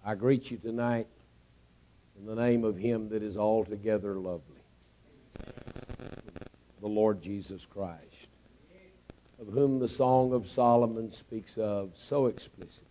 I greet you tonight in the name of Him that is altogether lovely, the Lord Jesus Christ, of whom the Song of Solomon speaks of so explicitly,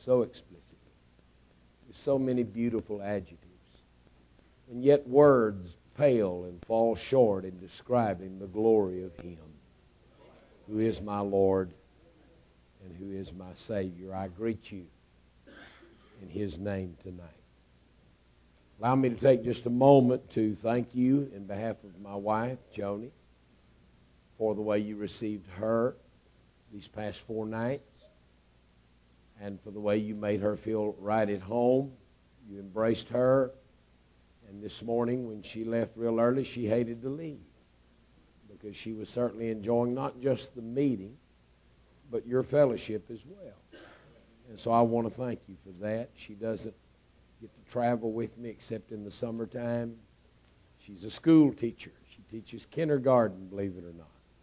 with so many beautiful adjectives. And yet words pale and fall short in describing the glory of Him who is my Lord and who is my Savior. I greet you in His name tonight. Allow me to take just a moment to thank you in behalf of my wife, Joni, for the way you received her these past 4 nights, and for the way you made her feel right at home. You embraced her, and this morning when she left real early, she hated to leave because she was certainly enjoying not just the meeting, but your fellowship as well. And so I want to thank you for that. She doesn't get to travel with me except in the summertime. She's a school teacher. She teaches kindergarten, believe it or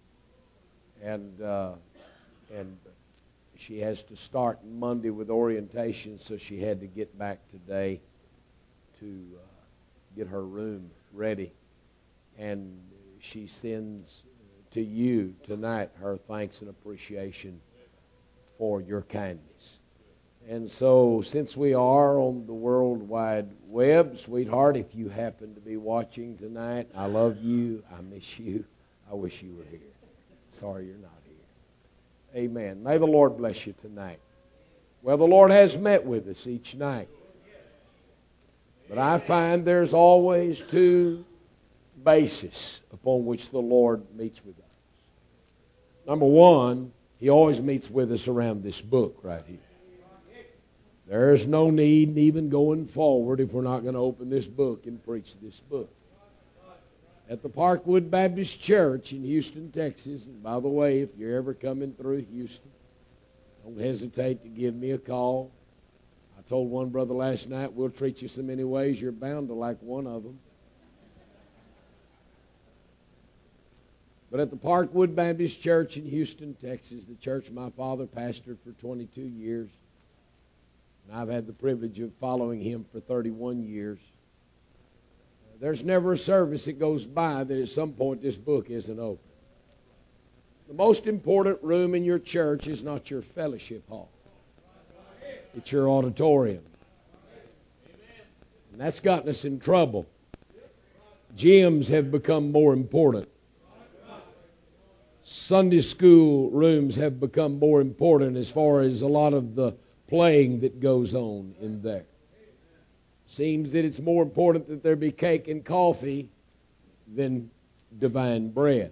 not. And she has to start Monday with orientation, so she had to get back today to get her room ready. And she sends to you tonight her thanks and appreciation for your kindness. And so, since we are on the World Wide Web, sweetheart, if you happen to be watching tonight, I love you. I miss you. I wish you were here. Sorry you're not here. Amen. May the Lord bless you tonight. Well, the Lord has met with us each night. But I find there's always 2 bases upon which the Lord meets with us. Number 1, He always meets with us around this book right here. There's no need even going forward if we're not going to open this book and preach this book. At the Parkwood Baptist Church in Houston, Texas, and by the way, if you're ever coming through Houston, don't hesitate to give me a call. I told one brother last night, we'll treat you so many ways, you're bound to like one of them. But at the Parkwood Baptist Church in Houston, Texas, the church my father pastored for 22 years, and I've had the privilege of following him for 31 years. There's never a service that goes by that at some point this book isn't open. The most important room in your church is not your fellowship hall. It's your auditorium. And that's gotten us in trouble. Gyms have become more important. Sunday school rooms have become more important as far as a lot of the playing that goes on in there. Seems that it's more important that there be cake and coffee than divine bread.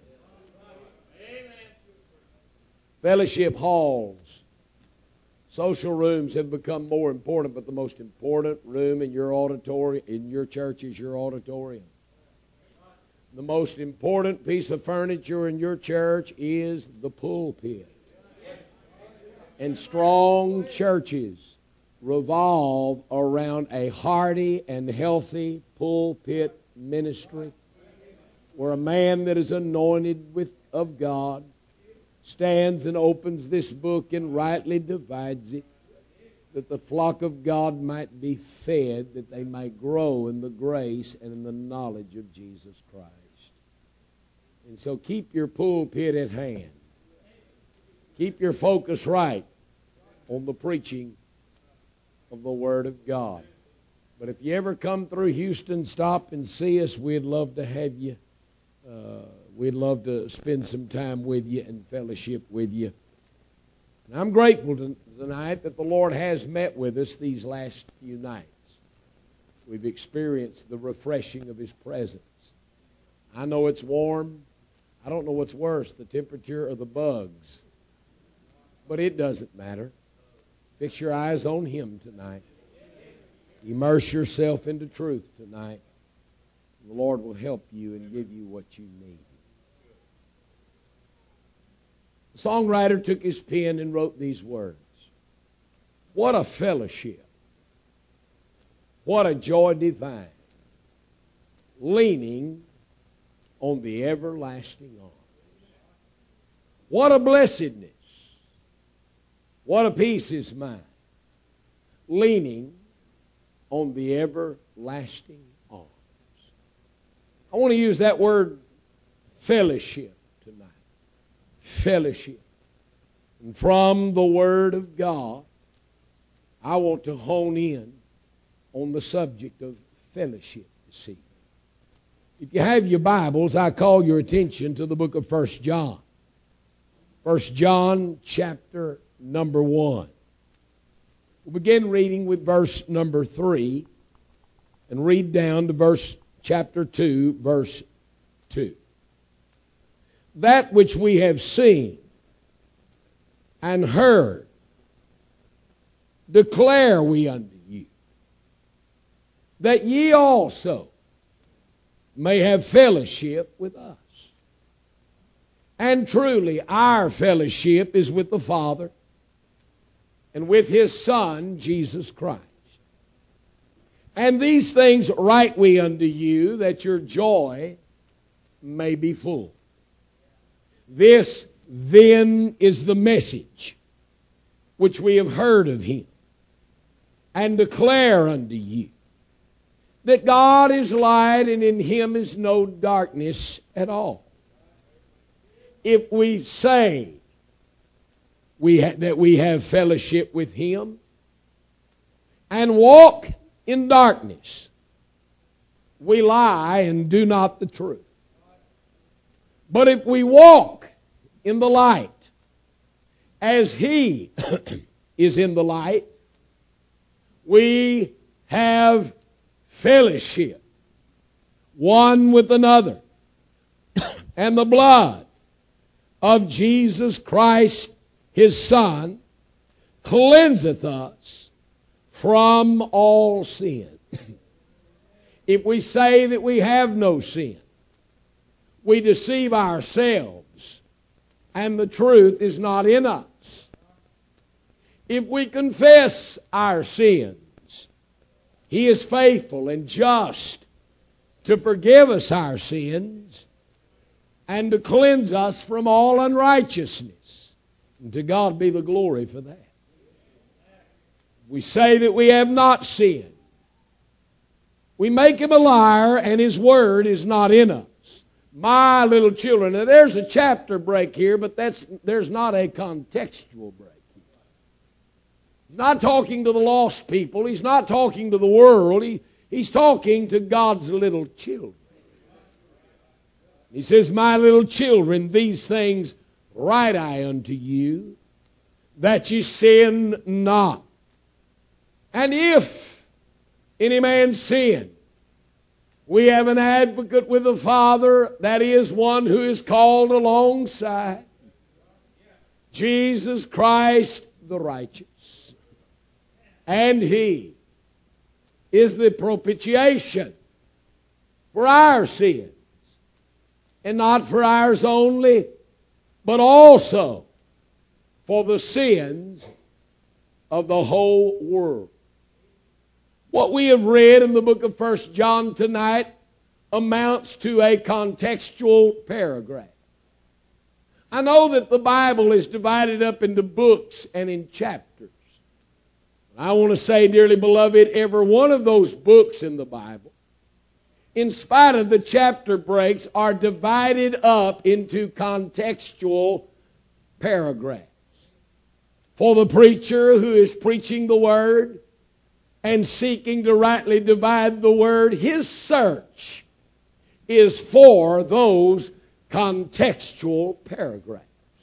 Fellowship halls, social rooms have become more important, but the most important room in your auditorium, in your church, is your auditorium. The most important piece of furniture in your church is the pulpit. And strong churches revolve around a hearty and healthy pulpit ministry where a man that is anointed of God stands and opens this book and rightly divides it, that the flock of God might be fed, that they might grow in the grace and in the knowledge of Jesus Christ. And so keep your pulpit at hand. Keep your focus right on the preaching of the Word of God. But if you ever come through Houston, stop and see us. We'd love to have you. We'd love to spend some time with you and fellowship with you. And I'm grateful tonight that the Lord has met with us these last few nights. We've experienced the refreshing of His presence. I know it's warm. I don't know what's worse, the temperature or the bugs. But it doesn't matter. Fix your eyes on Him tonight. Immerse yourself into truth tonight. The Lord will help you and give you what you need. The songwriter took his pen and wrote these words. What a fellowship. What a joy divine. Leaning on the everlasting arms. What a blessedness. What a peace is mine. Leaning on the everlasting arms. I want to use that word fellowship tonight. Fellowship. And from the Word of God, I want to hone in on the subject of fellowship this evening. If you have your Bibles, I call your attention to the book of 1 John. 1 John chapter number 1. We'll begin reading with verse number 3 and read down to chapter 2, verse 2. That which we have seen and heard declare we unto you, that ye also may have fellowship with us. And truly, our fellowship is with the Father and with His Son, Jesus Christ. And these things write we unto you, that your joy may be full. This then is the message which we have heard of Him, and declare unto you, that God is light, and in Him is no darkness at all. If we say that we have fellowship with Him and walk in darkness, we lie and do not the truth. But if we walk in the light, as He is in the light, we have fellowship one with another, and the blood of Jesus Christ, His Son, cleanseth us from all sin. If we say that we have no sin, we deceive ourselves, and the truth is not in us. If we confess our sins, He is faithful and just to forgive us our sins and to cleanse us from all unrighteousness. And to God be the glory for that. We say that we have not sinned. We make Him a liar, and His Word is not in us. My little children. Now there's a chapter break here, but there's not a contextual break. He's not talking to the lost people. He's not talking to the world. He's talking to God's little children. He says, my little children, these things write I unto you, that ye sin not. And if any man sin, we have an advocate with the Father, that is, one who is called alongside, Jesus Christ the righteous. And He is the propitiation for our sins, and not for ours only, but also for the sins of the whole world. What we have read in the book of 1 John tonight amounts to a contextual paragraph. I know that the Bible is divided up into books and in chapters. I want to say, dearly beloved, every one of those books in the Bible, in spite of the chapter breaks, are divided up into contextual paragraphs. For the preacher who is preaching the Word and seeking to rightly divide the Word, his search is for those contextual paragraphs.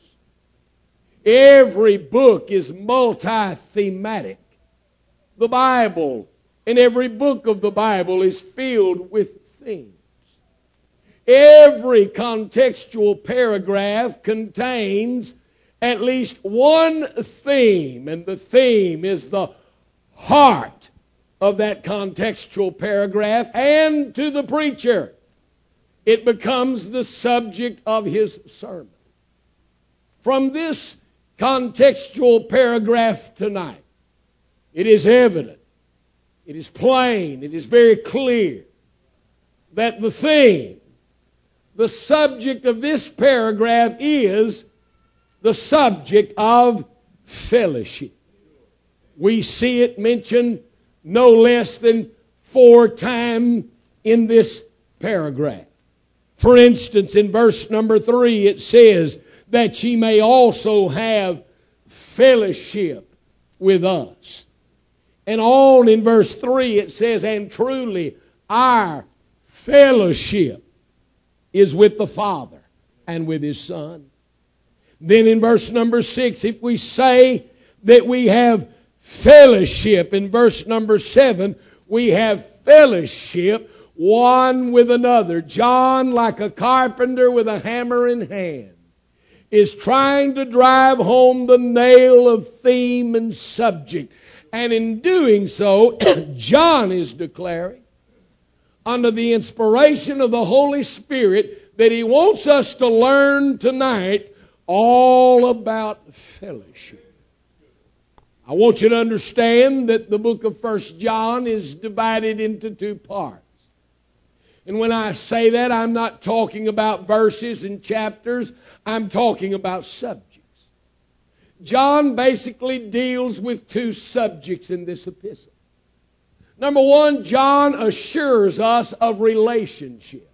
Every book is multi-thematic. The Bible, and every book of the Bible, is filled with themes. Every contextual paragraph contains at least one theme, and the theme is the heart of that contextual paragraph, and to the preacher, it becomes the subject of his sermon. From this contextual paragraph tonight, it is evident, it is plain, it is very clear that the theme, the subject of this paragraph is the subject of fellowship. We see it mentioned no less than 4 times in this paragraph. For instance, in verse number 3, it says that ye may also have fellowship with us. And on in verse 3 it says, and truly our fellowship is with the Father and with His Son. Then in verse number 6, if we say that we have fellowship, in verse number 7, we have fellowship one with another. John, like a carpenter with a hammer in hand, is trying to drive home the nail of theme and subject. And in doing so, John is declaring, under the inspiration of the Holy Spirit, that he wants us to learn tonight all about fellowship. I want you to understand that the book of 1 John is divided into 2 parts. And when I say that, I'm not talking about verses and chapters. I'm talking about subjects. John basically deals with 2 subjects in this epistle. Number 1, John assures us of relationship.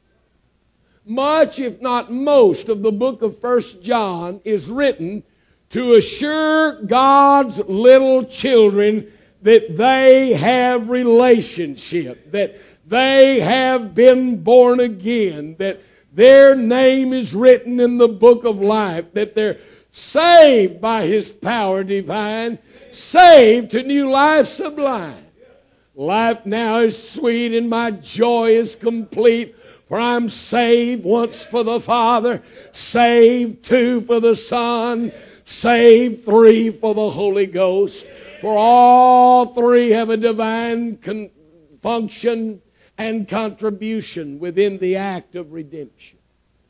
Much, if not most, of the book of 1 John is written to assure God's little children that they have relationship, that they have been born again, that their name is written in the book of life, that they're saved by His power divine, saved to new life sublime. Life now is sweet and my joy is complete, for I'm saved once for the Father, saved 2 for the Son, saved 3 for the Holy Ghost. For all 3 have a divine function and contribution within the act of redemption.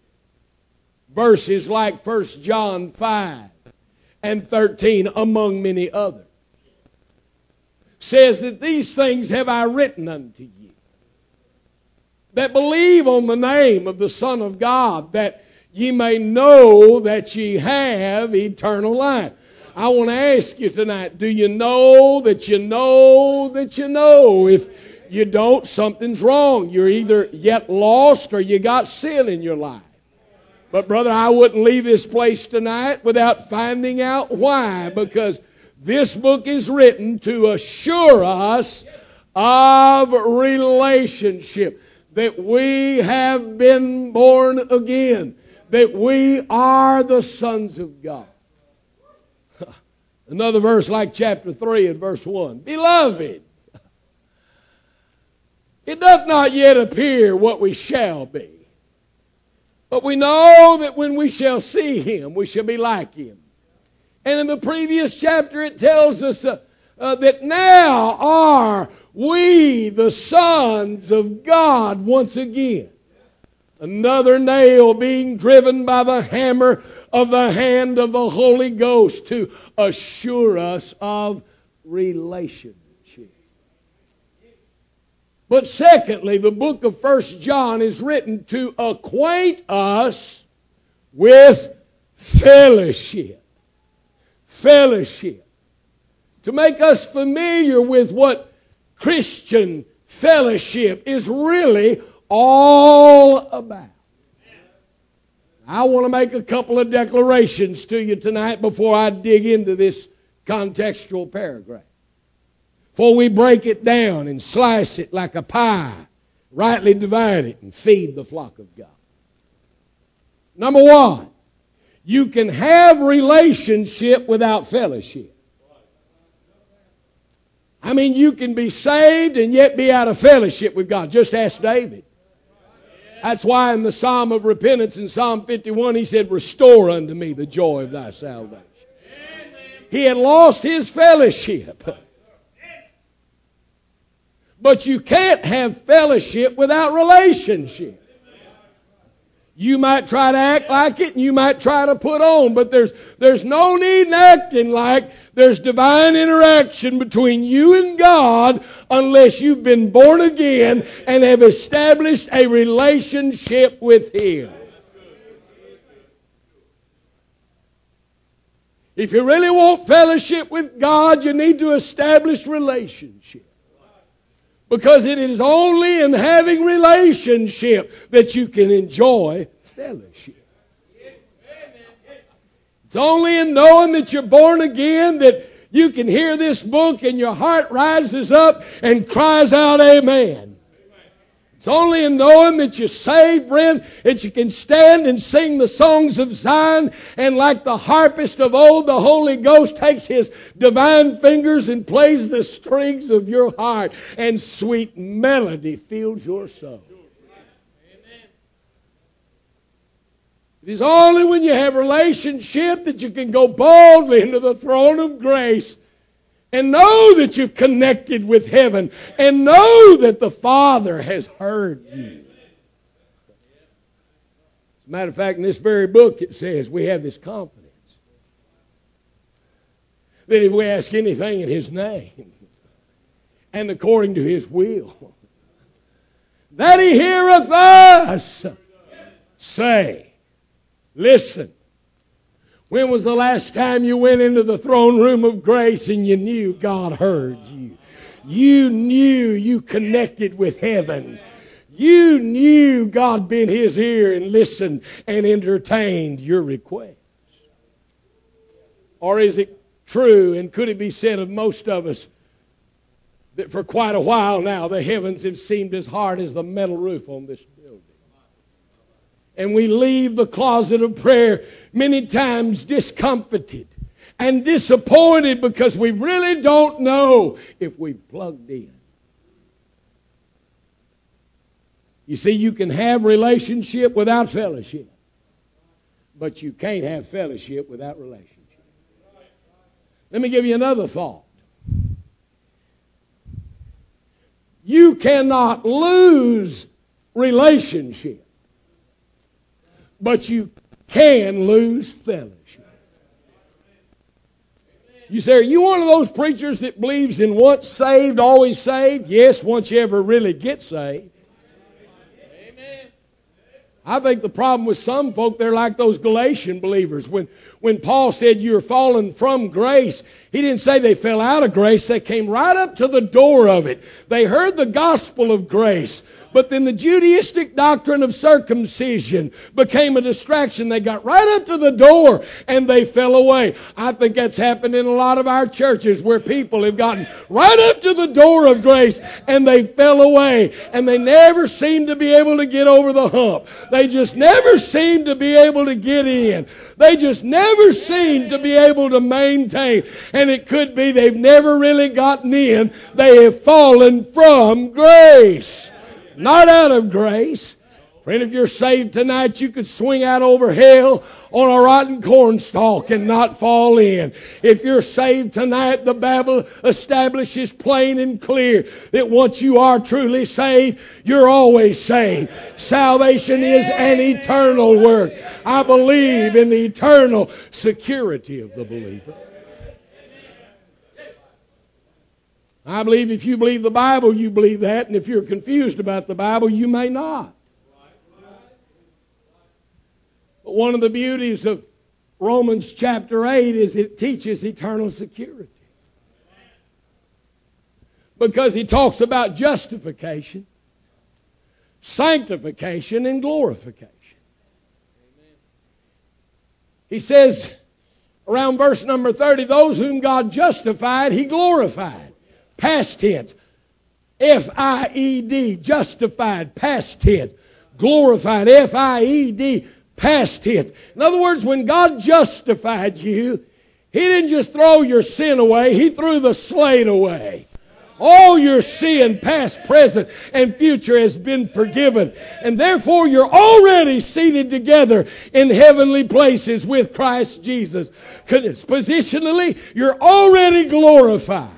Verses like 1 John 5 and 13, among many others, says that these things have I written unto you, that believe on the name of the Son of God, that ye may know that ye have eternal life. I want to ask you tonight, do you know that you know that you know? If you don't, something's wrong. You're either yet lost or you got sin in your life. But brother, I wouldn't leave this place tonight without finding out why. Because this book is written to assure us of relationship. That we have been born again. That we are the sons of God. Another verse like chapter 3 and verse 1. Beloved, it doth not yet appear what we shall be. But we know that when we shall see Him, we shall be like Him. And in the previous chapter it tells us that now are we the sons of God once again. Another nail being driven by the hammer of the hand of the Holy Ghost to assure us of relationship. But secondly, the book of 1 John is written to acquaint us with fellowship. Fellowship. To make us familiar with what Christian fellowship is really all about. I want to make a couple of declarations to you tonight before I dig into this contextual paragraph. Before we break it down and slice it like a pie, rightly divide it and feed the flock of God. Number 1, you can have relationship without fellowship. I mean, you can be saved and yet be out of fellowship with God. Just ask David. That's why in the Psalm of Repentance in Psalm 51 he said, restore unto me the joy of thy salvation. He had lost his fellowship. But you can't have fellowship without relationship. You might try to act like it and you might try to put on, but there's no need in acting like there's divine interaction between you and God unless you've been born again and have established a relationship with Him. If you really want fellowship with God, you need to establish relationship. Because it is only in having relationship that you can enjoy fellowship. It's only in knowing that you're born again that you can hear this book and your heart rises up and cries out, amen. It's only in knowing that you're saved, friend, that you can stand and sing the songs of Zion, and like the harpist of old, the Holy Ghost takes His divine fingers and plays the strings of your heart, and sweet melody fills your soul. It is only when you have relationship that you can go boldly into the throne of grace and know that you've connected with heaven and know that the Father has heard you. As a matter of fact, in this very book it says we have this confidence that if we ask anything in His name and according to His will, that He heareth us say. Listen. When was the last time you went into the throne room of grace and you knew God heard you? You knew you connected with heaven. You knew God bent His ear and listened and entertained your request. Or is it true, and could it be said of most of us, that for quite a while now the heavens have seemed as hard as the metal roof on this building? And we leave the closet of prayer many times discomfited and disappointed because we really don't know if we've plugged in. You see, you can have relationship without fellowship, but you can't have fellowship without relationship. Let me give you another thought. You cannot lose relationship, but you can lose fellowship. You say, are you one of those preachers that believes in once saved, always saved? Yes, once you ever really get saved. Amen. I think the problem with some folk, they're like those Galatian believers. When Paul said you're fallen from grace, he didn't say they fell out of grace. They came right up to the door of it. They heard the gospel of grace. But then the Judaistic doctrine of circumcision became a distraction. They got right up to the door and they fell away. I think that's happened in a lot of our churches where people have gotten right up to the door of grace and they fell away. And they never seem to be able to get over the hump. They just never seem to be able to get in. They just never seem to be able to maintain. And it could be they've never really gotten in. They have fallen from grace. Not out of grace. Friend, if you're saved tonight, you could swing out over hell on a rotten cornstalk and not fall in. If you're saved tonight, the Bible establishes plain and clear that once you are truly saved, you're always saved. Salvation is an eternal work. I believe in the eternal security of the believer. I believe if you believe the Bible, you believe that. And if you're confused about the Bible, you may not. But one of the beauties of Romans chapter 8 is it teaches eternal security. Because he talks about justification, sanctification, and glorification. He says, around verse number 30, those whom God justified, He glorified. Past tense. F-I-E-D. Justified. Past tense. Glorified. F-I-E-D. Past tense. In other words, when God justified you, He didn't just throw your sin away. He threw the slate away. All your sin, past, present, and future has been forgiven. And therefore you're already seated together in heavenly places with Christ Jesus. Positionally, you're already glorified.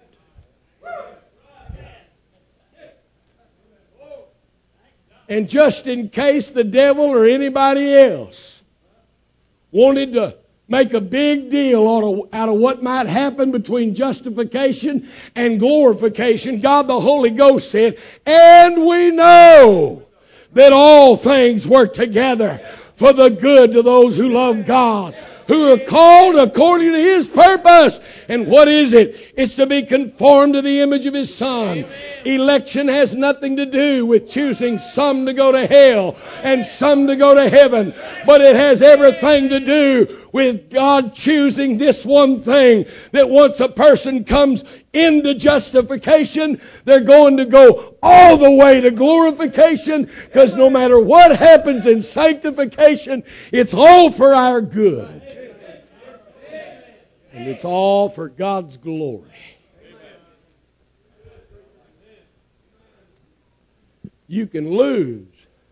And just in case the devil or anybody else wanted to make a big deal out of what might happen between justification and glorification, God the Holy Ghost said, and we know that all things work together for the good to those who love God, who are called according to His purpose. And what is it? It's to be conformed to the image of His Son. Election has nothing to do with choosing some to go to hell and some to go to heaven. But it has everything to do with God choosing this one thing, that once a person comes into justification, they're going to go all the way to glorification, because no matter what happens in sanctification, it's all for our good. And it's all for God's glory. You can lose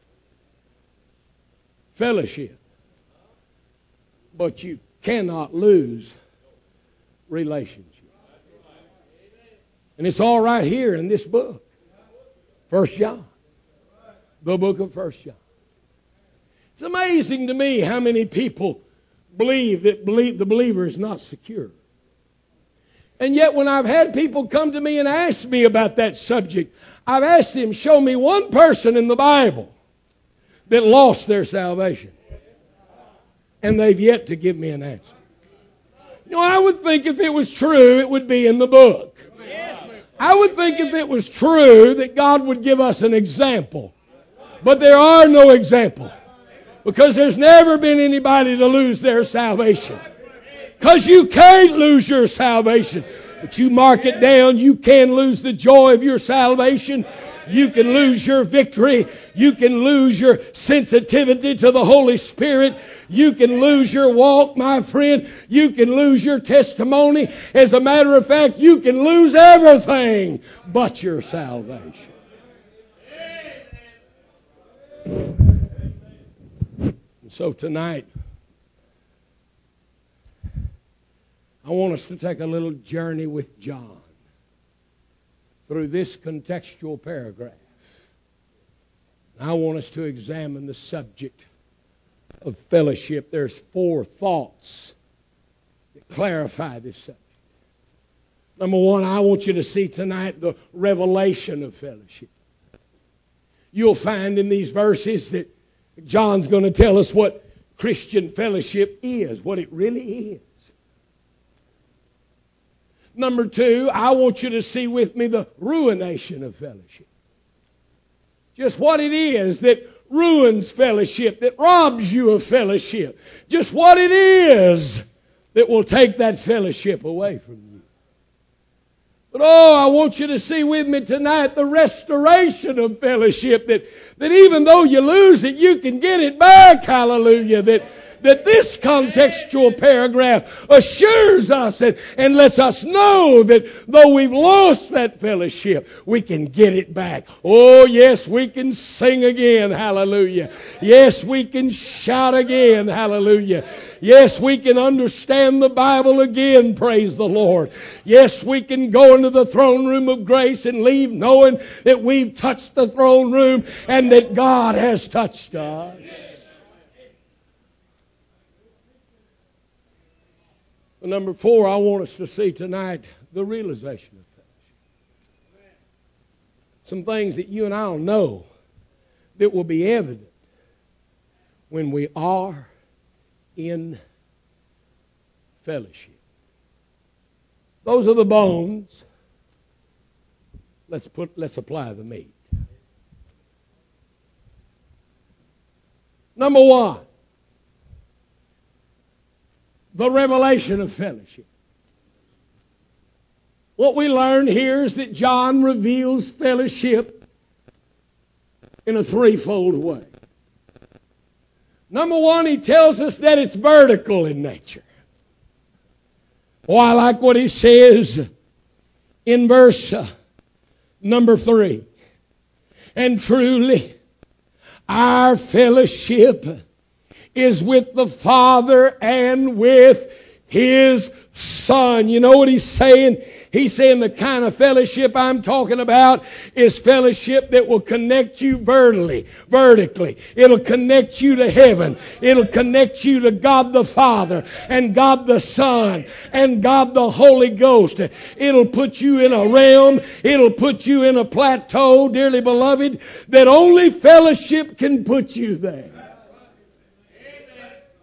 fellowship, but you cannot lose relationship. And it's all right here in this book. 1 John. The book of 1 John. It's amazing to me how many people believe the believer is not secure. And yet when I've had people come to me and ask me about that subject, I've asked them, show me one person in the Bible that lost their salvation. And they've yet to give me an answer. You know, I would think if it was true, it would be in the book. I would think if it was true that God would give us an example. But there are no examples. Because there's never been anybody to lose their salvation. Because you can't lose your salvation. But you mark it down, you can lose the joy of your salvation. You can lose your victory. You can lose your sensitivity to the Holy Spirit. You can lose your walk, my friend. You can lose your testimony. As a matter of fact, you can lose everything but your salvation. So tonight, I want us to take a little journey with John through this contextual paragraph. I want us to examine the subject of fellowship. There's 4 thoughts that clarify this subject. Number 1, I want you to see tonight the revelation of fellowship. You'll find in these verses that John's going to tell us what Christian fellowship is, what it really is. Number 2, I want you to see with me the ruination of fellowship. Just what it is that ruins fellowship, that robs you of fellowship. Just what it is that will take that fellowship away from you. But I want you to see with me tonight the restoration of fellowship, that even though you lose it, you can get it back. Hallelujah. That this contextual paragraph assures us and lets us know that though we've lost that fellowship, we can get it back. Oh, yes, we can sing again. Hallelujah. Yes, we can shout again. Hallelujah. Yes, we can understand the Bible again. Praise the Lord. Yes, we can go into the throne room of grace and leave knowing that we've touched the throne room and that God has touched us. Number 4, I want us to see tonight the realization of fellowship. Some things that you and I will know that will be evident when we are in fellowship. Those are the bones. Let's apply the meat. Number 1. The revelation of fellowship. What we learn here is that John reveals fellowship in a threefold way. Number 1, he tells us that it's vertical in nature. Oh, I like what he says in verse number 3. And truly, our fellowship is with the Father and with His Son. You know what he's saying? He's saying the kind of fellowship I'm talking about is fellowship that will connect you vertically. It'll connect you to heaven. It'll connect you to God the Father and God the Son and God the Holy Ghost. It'll put you in a realm. It'll put you in a plateau, dearly beloved, that only fellowship can put you there.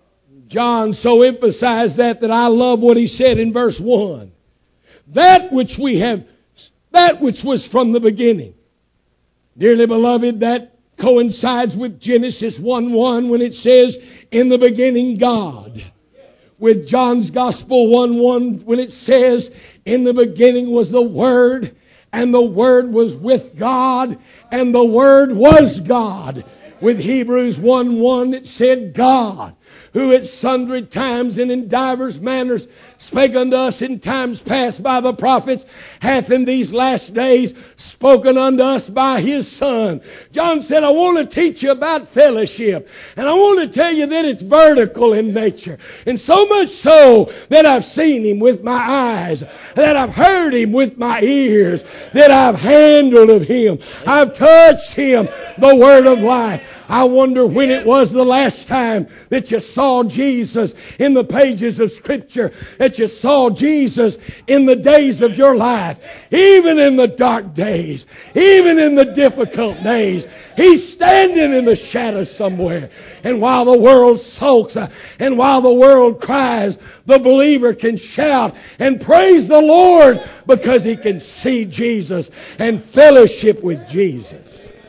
John so emphasized that I love what he said in verse 1. That which was from the beginning. Dearly beloved, that coincides with Genesis 1:1 when it says, in the beginning God. With John's Gospel 1:1 when it says, in the beginning was the Word, and the Word was with God, and the Word was God. With Hebrews 1:1 it said, God, who at sundry times and in divers manners spake unto us in times past by the prophets, hath in these last days spoken unto us by His Son. John said, I want to teach you about fellowship. And I want to tell you that it's vertical in nature. And so much so that I've seen Him with my eyes, that I've heard Him with my ears, that I've handled of Him. I've touched Him, the Word of life. I wonder when it was the last time that you saw Jesus in the pages of Scripture, that you saw Jesus in the days of your life, even in the dark days, even in the difficult days. He's standing in the shadow somewhere. And while the world sulks and while the world cries, the believer can shout and praise the Lord because he can see Jesus and fellowship with Jesus.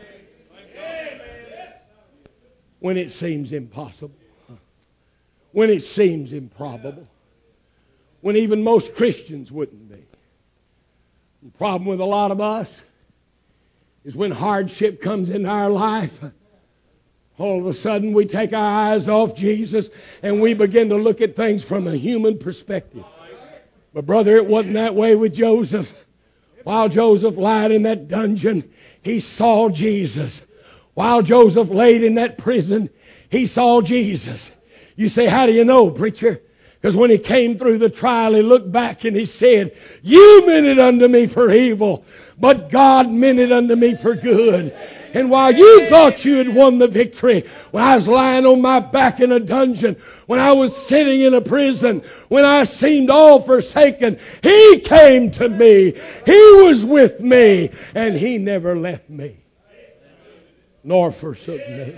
When it seems impossible, when it seems improbable, when even most Christians wouldn't be. The problem with a lot of us is when hardship comes into our life, all of a sudden we take our eyes off Jesus and we begin to look at things from a human perspective. But brother, it wasn't that way with Joseph. While Joseph lied in that dungeon, he saw Jesus. While Joseph laid in that prison, he saw Jesus. You say, how do you know, preacher? Because when he came through the trial, he looked back and he said, you meant it unto me for evil, but God meant it unto me for good. And while you thought you had won the victory, when I was lying on my back in a dungeon, when I was sitting in a prison, when I seemed all forsaken, He came to me. He was with me, and He never left me, nor forsook me.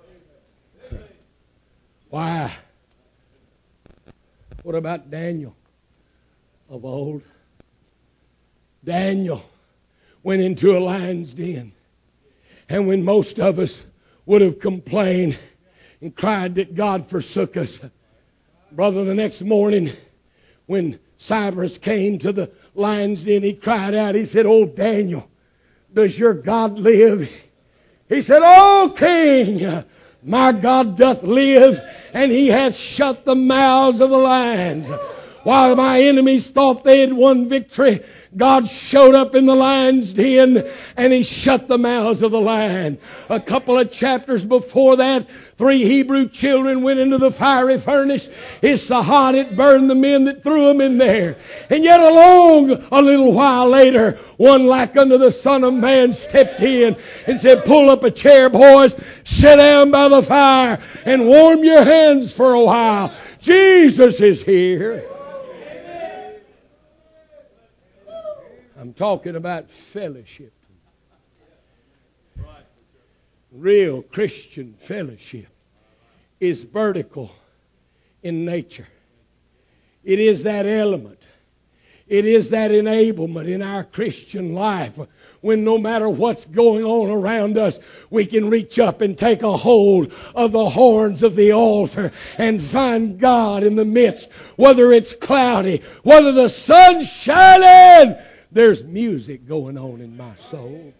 Why? What about Daniel of old? Daniel went into a lion's den. And when most of us would have complained and cried that God forsook us, brother, the next morning when Cyrus came to the lion's den, he cried out, he said, oh Daniel, does your God live? He said, oh King, my God doth live, and He hath shut the mouths of the lions. While my enemies thought they had won victory, God showed up in the lion's den and He shut the mouths of the lion. A couple of chapters before that, 3 Hebrew children went into the fiery furnace. It's so hot it burned the men that threw them in there. And yet along a little while later, one like unto the Son of Man stepped in and said, pull up a chair, boys, sit down by the fire and warm your hands for a while. Jesus is here. I'm talking about fellowship. Real Christian fellowship is vertical in nature. It is that element. It is that enablement in our Christian life when no matter what's going on around us, we can reach up and take a hold of the horns of the altar and find God in the midst. Whether it's cloudy, whether the sun's shining, there's music going on in my soul.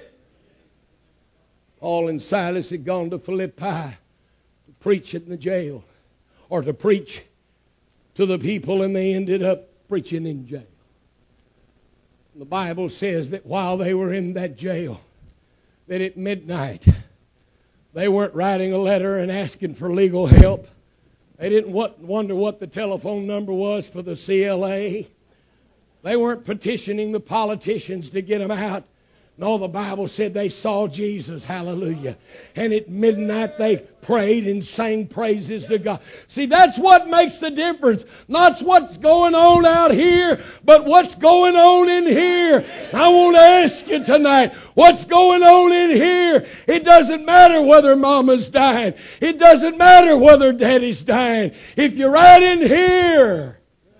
Paul and Silas had gone to Philippi to preach in the jail or to preach to the people, and they ended up preaching in jail. The Bible says that while they were in that jail, that at midnight, they weren't writing a letter and asking for legal help. They didn't wonder what the telephone number was for the CLA. They weren't petitioning the politicians to get them out. No, the Bible said they saw Jesus. Hallelujah. And at midnight they prayed and sang praises to God. See, that's what makes the difference. Not what's going on out here, but what's going on in here. I want to ask you tonight, what's going on in here? It doesn't matter whether mama's dying. It doesn't matter whether daddy's dying. If you're right in here,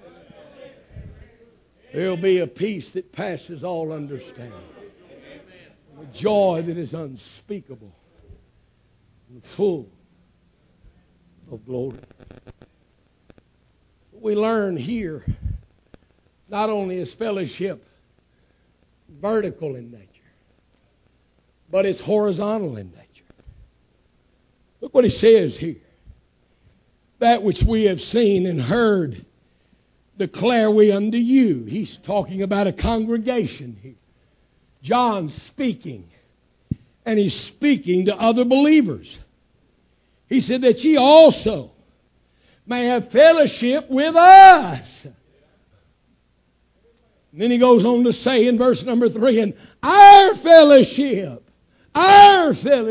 there'll be a peace that passes all understanding. A joy that is unspeakable and full of glory. We learn here, not only is fellowship vertical in nature, but it's horizontal in nature. Look what he says here. That which we have seen and heard declare we unto you. He's talking about a congregation here. John's speaking, and he's speaking to other believers. He said that ye also may have fellowship with us. And then he goes on to say in verse number 3, and our fellowship. I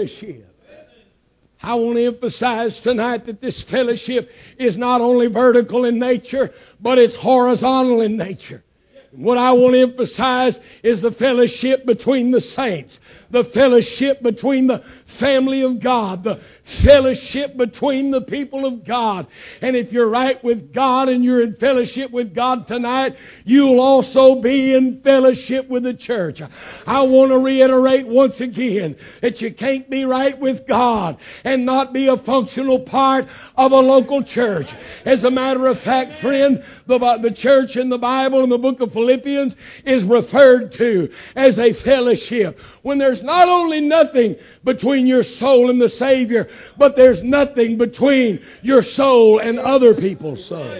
want to emphasize tonight that this fellowship is not only vertical in nature, but it's horizontal in nature. What I want to emphasize is the fellowship between the saints, the fellowship between the family of God, the fellowship between the people of God. And if you're right with God and you're in fellowship with God tonight, you'll also be in fellowship with the church. I want to reiterate once again that you can't be right with God and not be a functional part of a local church. As a matter of fact, friend, the church in the Bible in the book of Philippians is referred to as a fellowship. When there's not only nothing between your soul and the Savior, but there's nothing between your soul and other people's soul.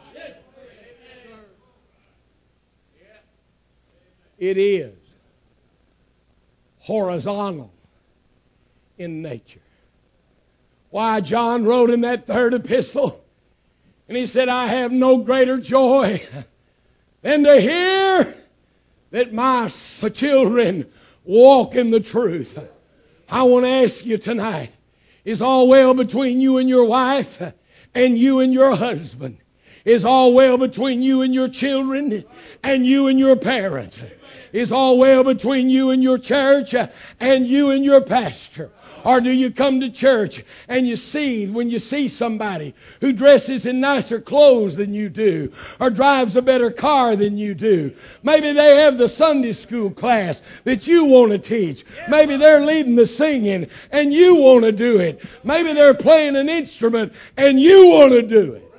It is horizontal in nature. Why, John wrote in that third epistle, and he said, I have no greater joy than to hear that my children walk in the truth. I want to ask you tonight, is all well between you and your wife and you and your husband? Is all well between you and your children and you and your parents? Is all well between you and your church and you and your pastor? Or do you come to church and you see, when you see somebody who dresses in nicer clothes than you do, or drives a better car than you do, maybe they have the Sunday school class that you want to teach. Maybe they're leading the singing and you want to do it. Maybe they're playing an instrument and you want to do it.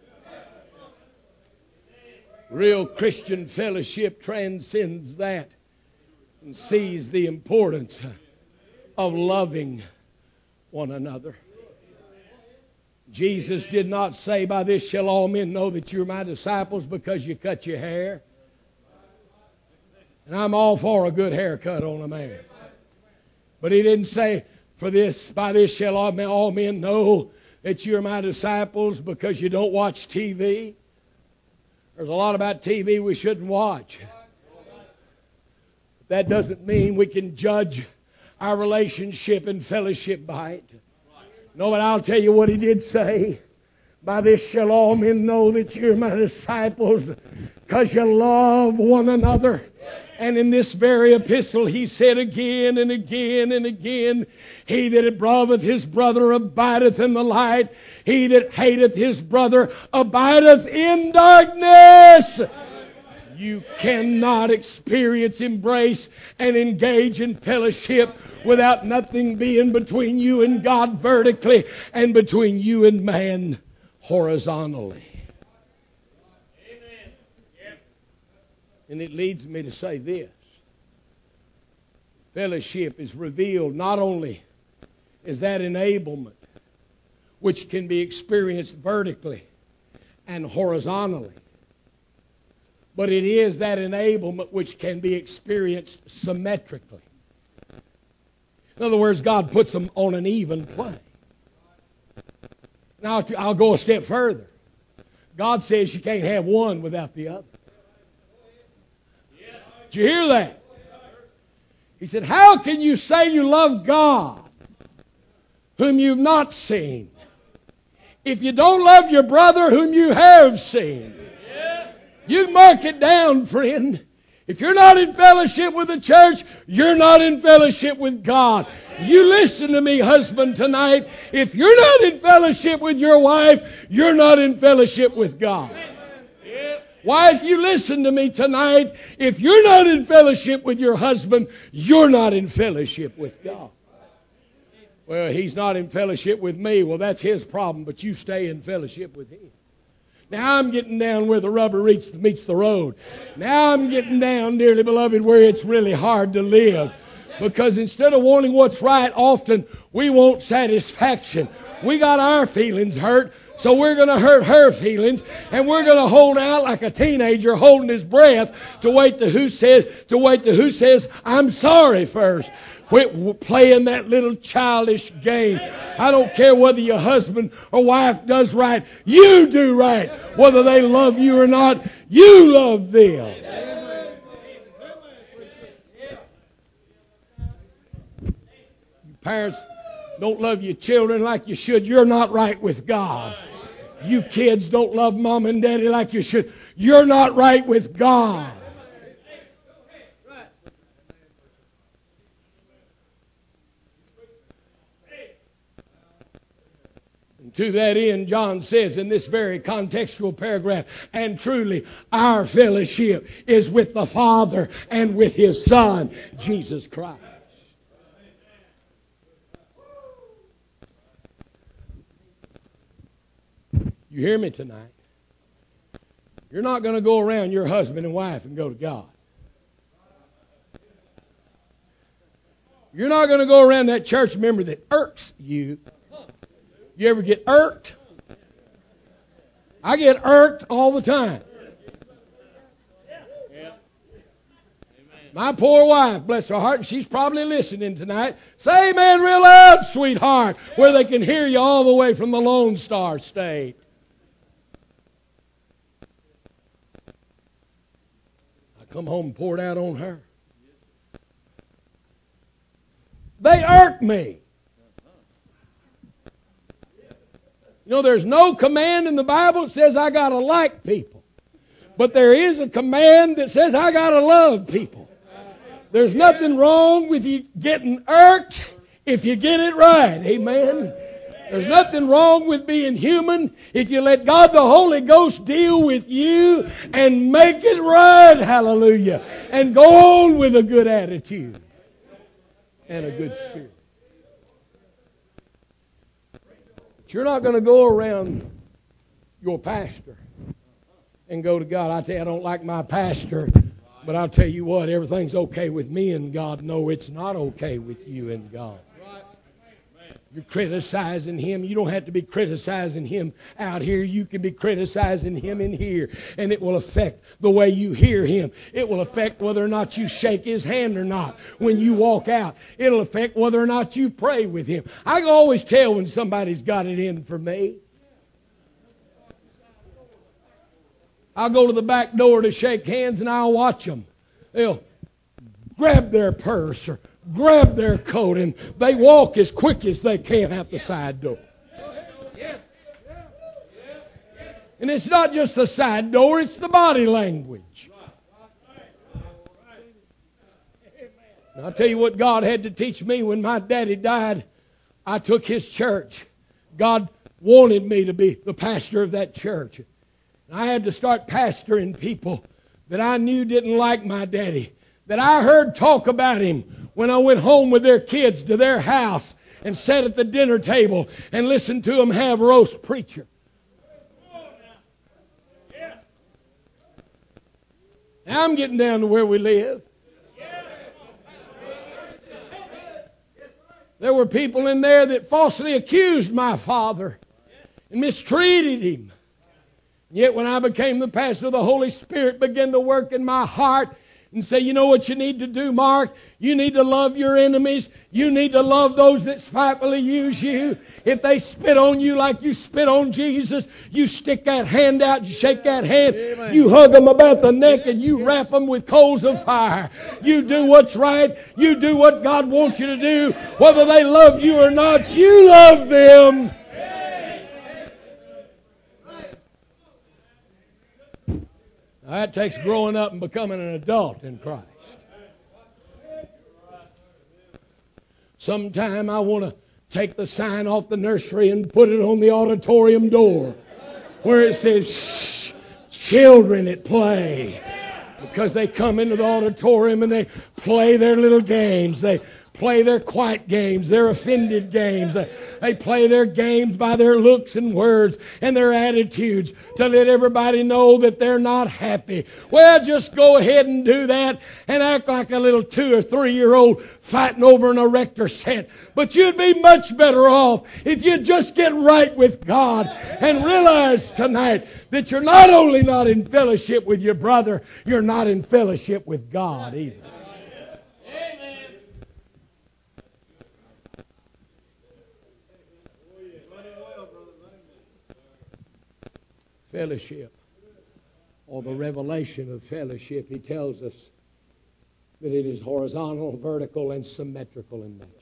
Real Christian fellowship transcends that and sees the importance of loving one another. Jesus did not say, by this shall all men know that you're my disciples because you cut your hair. And I'm all for a good haircut on a man. But he didn't say, by this shall all men know that you're my disciples because you don't watch TV. There's a lot about TV we shouldn't watch. That doesn't mean we can judge our relationship and fellowship by it. No, but I'll tell you what he did say. By this shall all men know that you're my disciples, because you love one another. And in this very epistle he said again and again and again, he that loveth his brother abideth in the light. He that hateth his brother abideth in darkness. You cannot experience, embrace, and engage in fellowship without nothing being between you and God vertically and between you and man horizontally. Amen. And it leads me to say this. Fellowship is revealed not only as that enablement which can be experienced vertically and horizontally, but it is that enablement which can be experienced symmetrically. In other words, God puts them on an even plane. Now, I'll go a step further. God says you can't have one without the other. Did you hear that? He said, how can you say you love God whom you've not seen, if you don't love your brother whom you have seen? You mark it down, friend. If you're not in fellowship with the church, you're not in fellowship with God. You listen to me, husband, tonight. If you're not in fellowship with your wife, you're not in fellowship with God. Wife, you listen to me tonight. If you're not in fellowship with your husband, you're not in fellowship with God. Well, he's not in fellowship with me. Well, that's his problem, but you stay in fellowship with him. Now I'm getting down where the rubber meets the road. Now I'm getting down, dearly beloved, where it's really hard to live. Because instead of wanting what's right, often we want satisfaction. We got our feelings hurt, so we're going to hurt her feelings, and we're going to hold out like a teenager holding his breath to wait to who says, I'm sorry first. Quit playing that little childish game. I don't care whether your husband or wife does right. You do right. Whether they love you or not, you love them. You parents don't love your children like you should. You're not right with God. You kids don't love mom and daddy like you should. You're not right with God. To that end, John says in this very contextual paragraph, and truly our fellowship is with the Father and with His Son, Jesus Christ. You hear me tonight? You're not going to go around your husband and wife and go to God. You're not going to go around that church member that irks you. You ever get irked? I get irked all the time. My poor wife, bless her heart, she's probably listening tonight. Say amen real loud, sweetheart, where they can hear you all the way from the Lone Star State. I come home and poured out on her. They irk me. You know, there's no command in the Bible that says I got to like people. But there is a command that says I got to love people. There's nothing wrong with you getting irked if you get it right. Amen. There's nothing wrong with being human if you let God the Holy Ghost deal with you and make it right. Hallelujah. And go on with a good attitude and a good spirit. You're not going to go around your pastor and go to God. I tell you, I don't like my pastor, but I'll tell you what, everything's okay with me and God. No, it's not okay with you and God. You're criticizing Him. You don't have to be criticizing Him out here. You can be criticizing Him in here. And it will affect the way you hear Him. It will affect whether or not you shake His hand or not when you walk out. It'll affect whether or not you pray with Him. I can always tell when somebody's got it in for me. I'll go to the back door to shake hands and I'll watch them. They'll grab their purse or grab their coat and they walk as quick as they can out the side door. And it's not just the side door, it's the body language. And I'll tell you what God had to teach me when my daddy died. I took his church. God wanted me to be the pastor of that church. And I had to start pastoring people that I knew didn't like my daddy, that I heard talk about him when I went home with their kids to their house and sat at the dinner table and listened to them have roast preacher. Now I'm getting down to where we live. There were people in there that falsely accused my father and mistreated him. Yet when I became the pastor, the Holy Spirit began to work in my heart. and say, you know what you need to do, Mark? You need to love your enemies. You need to love those that spitefully use you. If they spit on you like you spit on Jesus, you stick that hand out, you shake that hand, you hug them about the neck, and you wrap them with coals of fire. You do what's right. You do what God wants you to do. Whether they love you or not, you love them. That takes growing up and becoming an adult in Christ. Sometime I want to take the sign off the nursery and put it on the auditorium door where it says, "Shh, children at play." Because they come into the auditorium and they play their little games. They play their quiet games, their offended games. They play their games by their looks and words and their attitudes to let everybody know that they're not happy. Well, just go ahead and do that and act like a little 2 or 3-year-old fighting over an erector set. But you'd be much better off if you just get right with God and realize tonight that you're not only not in fellowship with your brother, you're not in fellowship with God either. Fellowship, or the revelation of fellowship, he tells us that it is horizontal, vertical, and symmetrical in nature.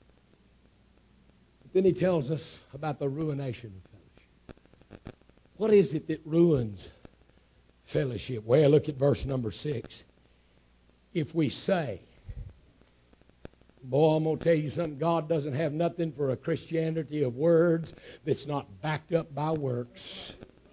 But then he tells us about the ruination of fellowship. What is it that ruins fellowship? Well, look at verse number 6. If we say, boy, I'm going to tell you something, God doesn't have nothing for a Christianity of words that's not backed up by works.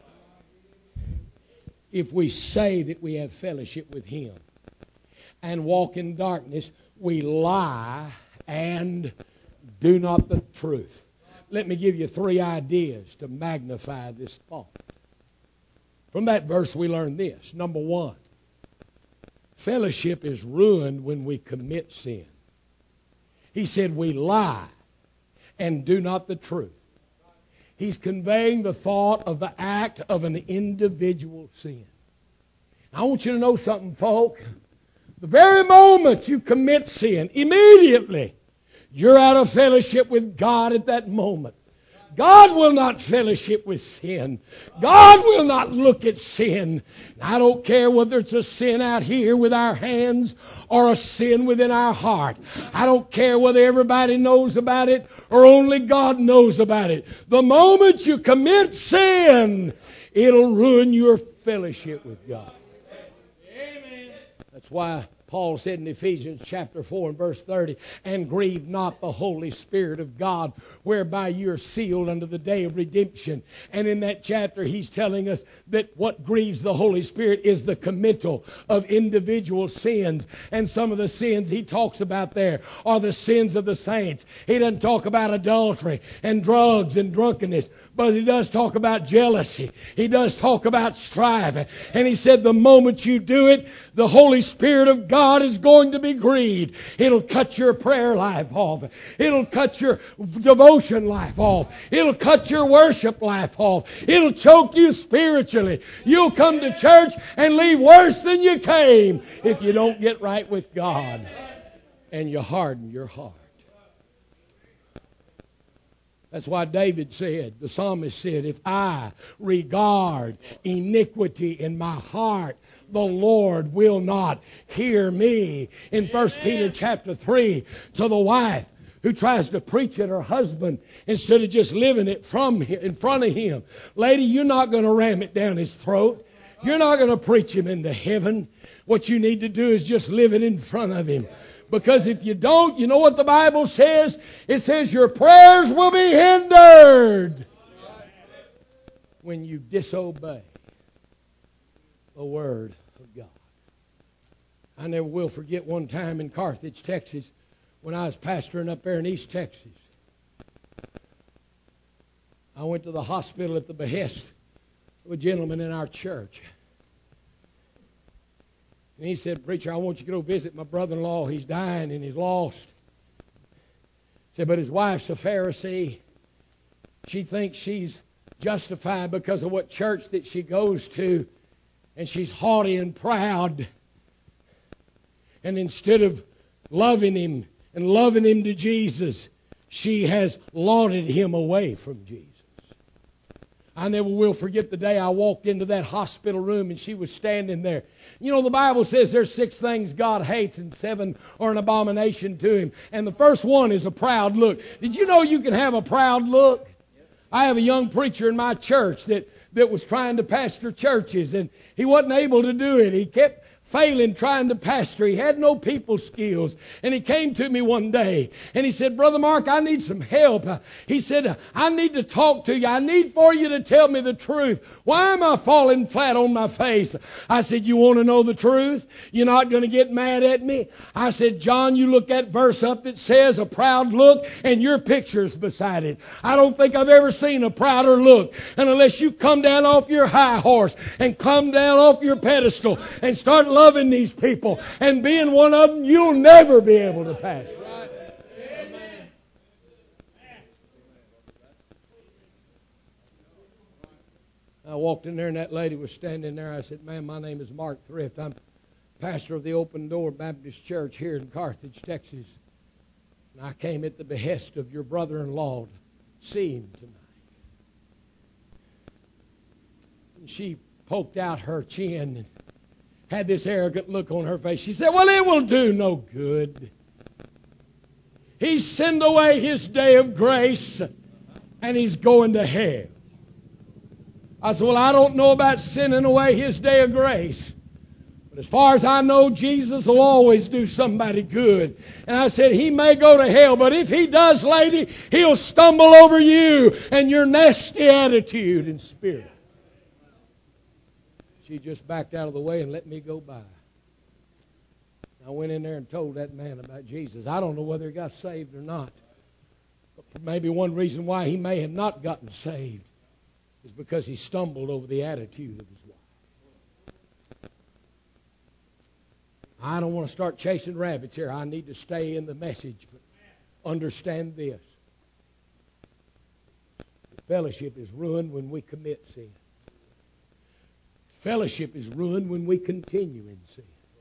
If we say that we have fellowship with Him and walk in darkness, we lie and do not the truth. Let me give you 3 ideas to magnify this thought. From that verse we learn this. Number 1, fellowship is ruined when we commit sin. He said we lie and do not the truth. He's conveying the thought of the act of an individual sin. I want you to know something, folk. The very moment you commit sin, immediately, you're out of fellowship with God at that moment. God will not fellowship with sin. God will not look at sin. I don't care whether it's a sin out here with our hands or a sin within our heart. I don't care whether everybody knows about it or only God knows about it. The moment you commit sin, it'll ruin your fellowship with God. That's why Paul said in Ephesians chapter 4 and verse 30, and grieve not the Holy Spirit of God, whereby you are sealed unto the day of redemption. And in that chapter he's telling us that what grieves the Holy Spirit is the committal of individual sins. And some of the sins he talks about there are the sins of the saints. He doesn't talk about adultery and drugs and drunkenness, but he does talk about jealousy. He does talk about strife. And he said the moment you do it, the Holy Spirit of God is going to be grieved. It'll cut your prayer life off. It'll cut your devotion life off. It'll cut your worship life off. It'll choke you spiritually. You'll come to church and leave worse than you came if you don't get right with God and you harden your heart. That's why David said, the psalmist said, if I regard iniquity in my heart, the Lord will not hear me. In 1 Peter chapter 3, to the wife who tries to preach at her husband instead of just living it in front of him. Lady, you're not going to ram it down his throat. You're not going to preach him into heaven. What you need to do is just live it in front of him. Because if you don't, you know what the Bible says? It says your prayers will be hindered when you disobey the Word of God. I never will forget one time in Carthage, Texas, when I was pastoring up there in East Texas. I went to the hospital at the behest of a gentleman in our church. And he said, preacher, I want you to go visit my brother-in-law. He's dying and he's lost. He said, but his wife's a Pharisee. She thinks she's justified because of what church that she goes to. And she's haughty and proud. And instead of loving Him and loving Him to Jesus, she has lauded Him away from Jesus. I never will forget the day I walked into that hospital room and she was standing there. You know, the Bible says there's 6 things God hates and 7 are an abomination to Him. And the first one is a proud look. Did you know you can have a proud look? I have a young preacher in my church that was trying to pastor churches, and he wasn't able to do it. He kept failing trying to pastor. He had no people skills. And he came to me one day and he said, Brother Mark, I need some help. He said, I need to talk to you. I need for you to tell me the truth. Why am I falling flat on my face? I said, you want to know the truth? You're not going to get mad at me? I said, John, you look that verse up that says a proud look and your picture's beside it. I don't think I've ever seen a prouder look. And unless you come down off your high horse and come down off your pedestal and start loving these people and being one of them, you'll never be able to pass. I walked in there and that lady was standing there. I said, ma'am, my name is Mark Thrift. I'm pastor of the Open Door Baptist Church here in Carthage, Texas. And I came at the behest of your brother-in-law to see him tonight. And she poked out her chin and had this arrogant look on her face. She said, well, it will do no good. He's sent away His day of grace and he's going to hell. I said, well, I don't know about sending away His day of grace. But as far as I know, Jesus will always do somebody good. And I said, He may go to hell, but if He does, lady, He'll stumble over you and your nasty attitude and spirit. She just backed out of the way and let me go by. I went in there and told that man about Jesus. I don't know whether he got saved or not. But maybe one reason why he may have not gotten saved is because he stumbled over the attitude of his wife. I don't want to start chasing rabbits here. I need to stay in the message. But understand this. The fellowship is ruined when we commit sin. Fellowship is ruined when we continue in sin.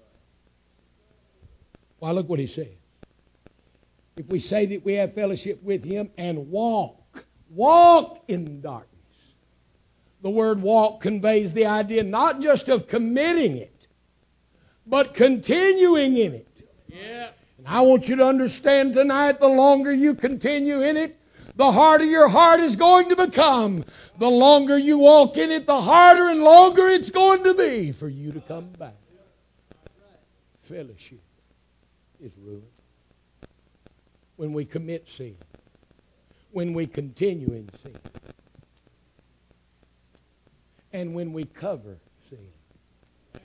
Why, look what he says. If we say that we have fellowship with Him and walk in darkness. The word walk conveys the idea not just of committing it, but continuing in it. Yeah. And I want you to understand tonight, the longer you continue in it, the harder your heart is going to become. The longer you walk in it, the harder and longer it's going to be for you to come back. Fellowship is ruined when we commit sin, when we continue in sin, and when we cover sin.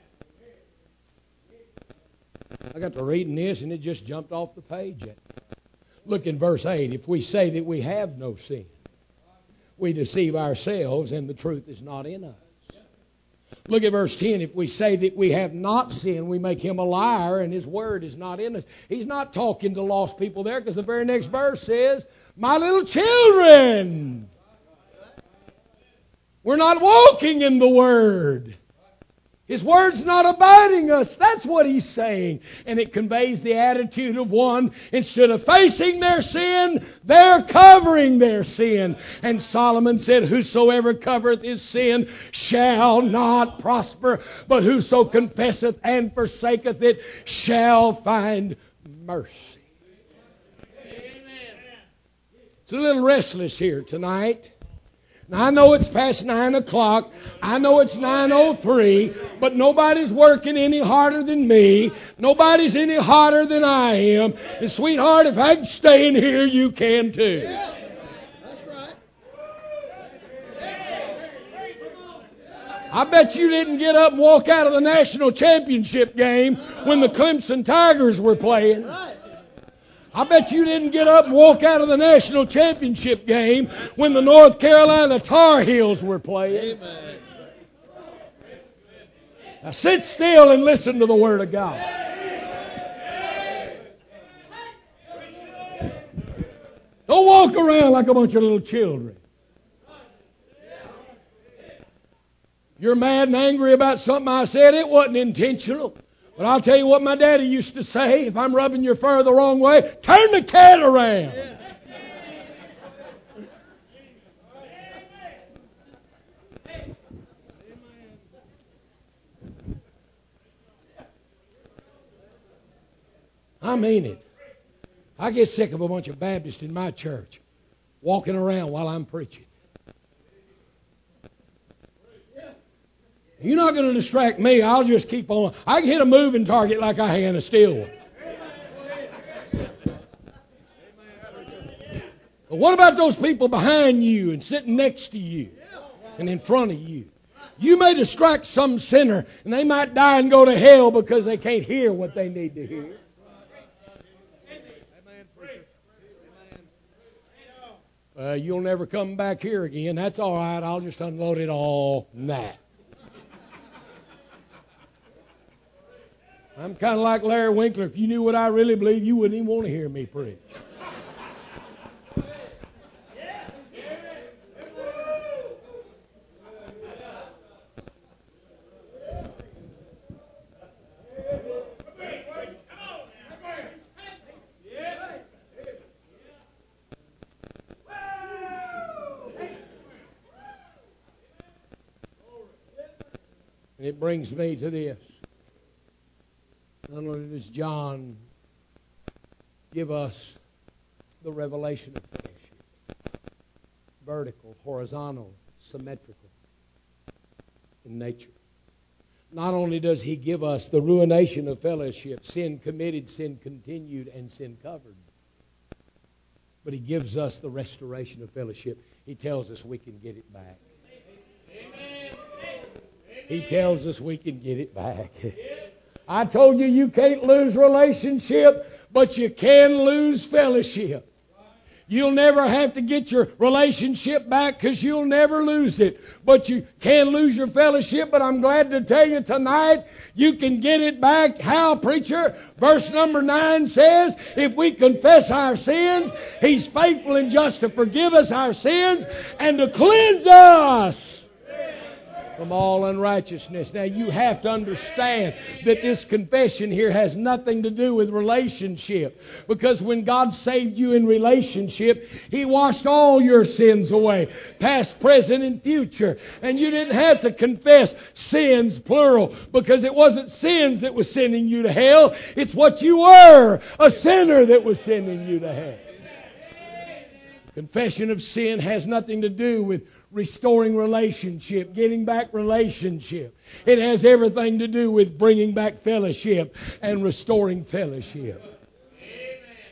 I got to reading this and it just jumped off the page at me. Look in verse 8. If we say that we have no sin, we deceive ourselves and the truth is not in us. Look at verse 10. If we say that we have not sinned, we make Him a liar and His word is not in us. He's not talking to lost people there because the very next verse says, my little children, we're not walking in the Word. His Word's not abiding us. That's what He's saying. And it conveys the attitude of one, instead of facing their sin, they're covering their sin. And Solomon said, whosoever covereth his sin shall not prosper, but whoso confesseth and forsaketh it shall find mercy. Amen. It's a little restless here tonight. Now, I know it's past 9 o'clock. I know it's 9:03, but nobody's working any harder than me. Nobody's any harder than I am. And sweetheart, if I can stay in here, you can too. Yeah, that's right. I bet you didn't get up and walk out of the national championship game when the Clemson Tigers were playing. I bet you didn't get up and walk out of the national championship game when the North Carolina Tar Heels were playing. Amen. Now sit still and listen to the Word of God. Don't walk around like a bunch of little children. You're mad and angry about something I said. It wasn't intentional. But I'll tell you what my daddy used to say, if I'm rubbing your fur the wrong way, turn the cat around. I mean it. I get sick of a bunch of Baptists in my church walking around while I'm preaching. You're not going to distract me. I'll just keep on. I can hit a moving target like I can a still one. But what about those people behind you and sitting next to you and in front of you? You may distract some sinner and they might die and go to hell because they can't hear what they need to hear. You'll never come back here again. That's all right. I'll just unload it all. Nah. I'm kind of like Larry Winkler. If you knew what I really believe, you wouldn't even want to hear me preach. And it brings me to this. Not only does John give us the revelation of fellowship, vertical, horizontal, symmetrical in nature. Not only does he give us the ruination of fellowship, sin committed, sin continued, and sin covered, but he gives us the restoration of fellowship. He tells us we can get it back. He tells us we can get it back. I told you you can't lose relationship, but you can lose fellowship. You'll never have to get your relationship back because you'll never lose it. But you can lose your fellowship, but I'm glad to tell you tonight you can get it back. How, preacher? Verse number 9 says, if we confess our sins, He's faithful and just to forgive us our sins and to cleanse us from all unrighteousness. Now you have to understand that this confession here has nothing to do with relationship. Because when God saved you in relationship, He washed all your sins away. Past, present, and future. And you didn't have to confess sins, plural. Because it wasn't sins that was sending you to hell. It's what you were, a sinner, that was sending you to hell. Confession of sin has nothing to do with restoring relationship, getting back relationship. It has everything to do with bringing back fellowship and restoring fellowship. Amen.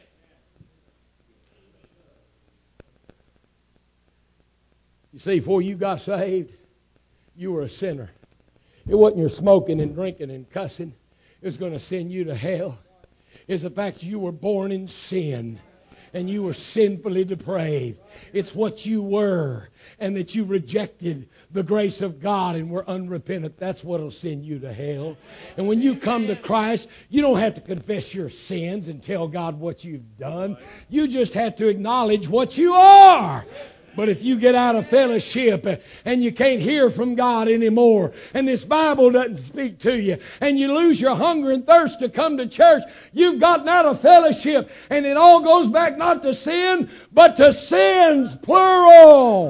You see, before you got saved, you were a sinner. It wasn't your smoking and drinking and cussing. It was going to send you to hell. It's the fact you were born in sin. And you were sinfully depraved. It's what you were. And that you rejected the grace of God and were unrepentant. That's what will send you to hell. And when you come to Christ, you don't have to confess your sins and tell God what you've done. You just have to acknowledge what you are. But if you get out of fellowship and you can't hear from God anymore, and this Bible doesn't speak to you, and you lose your hunger and thirst to come to church, you've gotten out of fellowship, and it all goes back not to sin, but to sins, plural.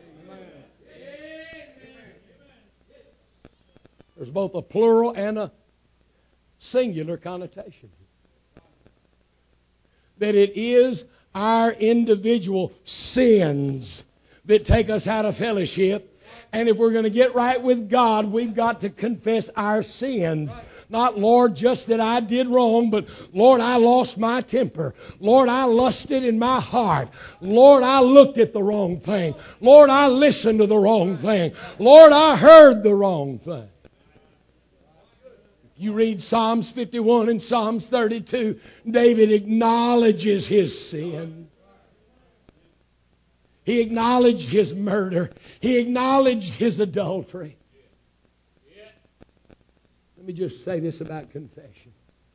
There's both a plural and a singular connotation. That it is our individual sins that take us out of fellowship. And if we're going to get right with God, we've got to confess our sins. Not, Lord, just that I did wrong, but Lord, I lost my temper. Lord, I lusted in my heart. Lord, I looked at the wrong thing. Lord, I listened to the wrong thing. Lord, I heard the wrong thing. You read Psalms 51 and Psalms 32, David acknowledges his sin. He acknowledged his murder. He acknowledged his adultery. Let me just say this about confession.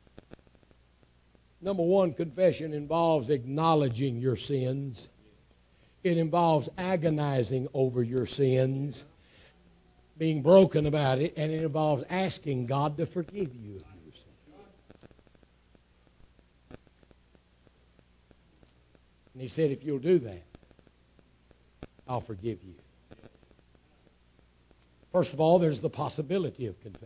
Number one, confession involves acknowledging your sins. It involves agonizing over your sins, being broken about it, and it involves asking God to forgive you of your sins. And He said, if you'll do that, I'll forgive you. First of all, there's the possibility of confession.